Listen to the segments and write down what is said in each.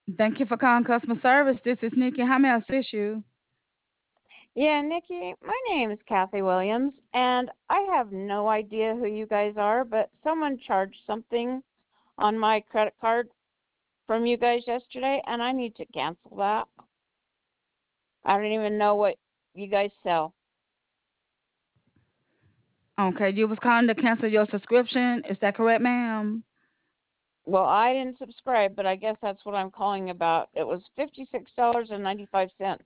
Thank you for calling customer service. This is Nikki. How may I assist you? Yeah, Nikki, my name is Kathy Williams, and I have no idea who you guys are, but someone charged something on my credit card from you guys yesterday, and I need to cancel that. I don't even know what you guys sell. Okay, you was calling to cancel your subscription. Is that correct, ma'am? Well, I didn't subscribe, but I guess that's what I'm calling about. It was $56.95.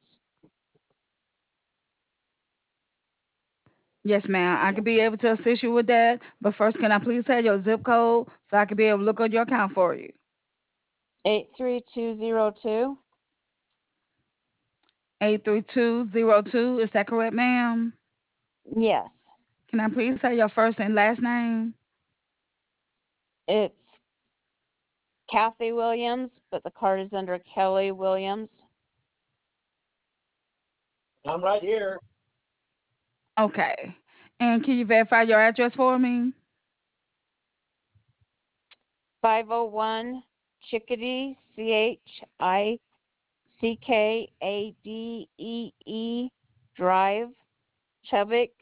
Yes, ma'am. I could be able to assist you with that. But first, can I please have your zip code so I can be able to look at your account for you? 83202. 83202. Is that correct, ma'am? Yes, Can I please have your first and last name? it's Kathy Williams, but the card is under Kelly Williams. I'm right here. Okay. And can you verify your address for me? 501 Chickadee, Chickadee Drive, Chubbuck,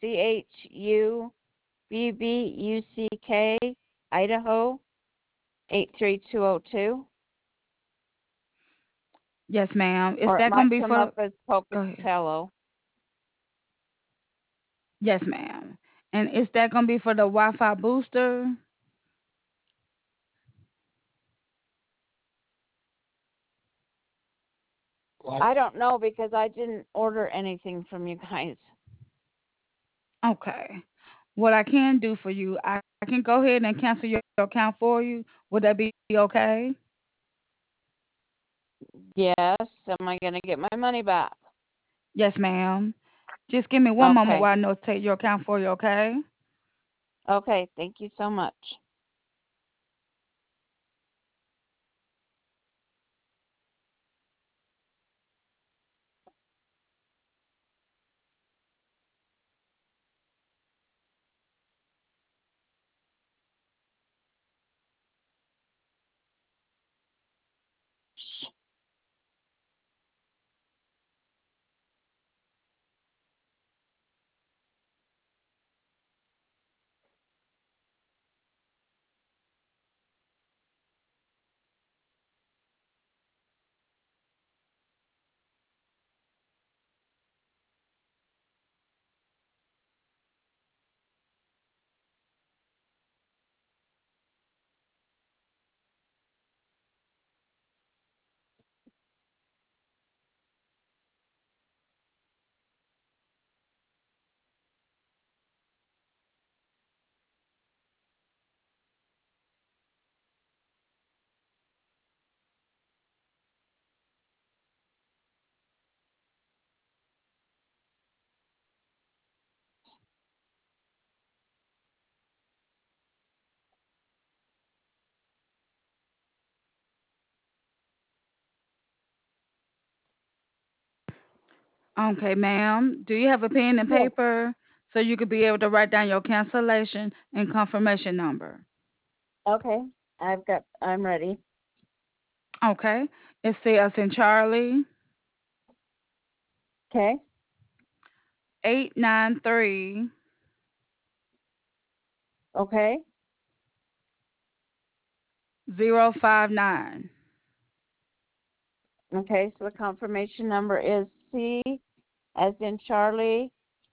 Chubbuck, Idaho, 83202. Yes, ma'am. Is Or it that gonna might be come up for? as Go ahead. Pocatello. Yes, ma'am. And is that gonna be for the Wi-Fi booster? I don't know because I didn't order anything from you guys. Okay. What I can do for you, I can go ahead and cancel your account for you. Would that be okay? Yes, am I going to get my money back? Yes, ma'am. Just give me one moment Okay. while I notate your account for you, okay? Okay, thank you so much. Okay, ma'am. Do you have a pen and Yes. paper so you could be able to write down your cancellation and confirmation number? Okay. I'm ready. Okay. It's C as in Charlie, Okay. 893 Okay. 059. Okay, so the confirmation number is C as in Charlie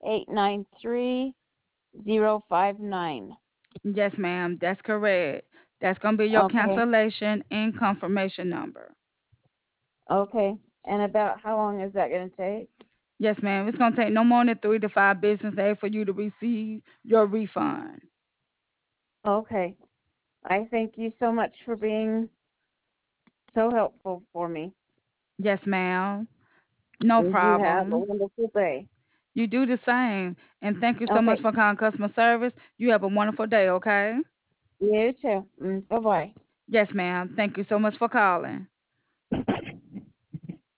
893059. Yes, ma'am. That's correct. That's going to be your Okay. cancellation and confirmation number. Okay. And about how long is that going to take? Yes, ma'am. It's going to take no more than 3 to 5 business days for you to receive your refund. Okay. I thank you so much for being so helpful for me. Yes, ma'am. No And you have a problem. wonderful day. You do the same. And thank you so much Okay. for calling customer service. You have a wonderful day, okay? You too. Bye bye. Yes, ma'am. Thank you so much for calling.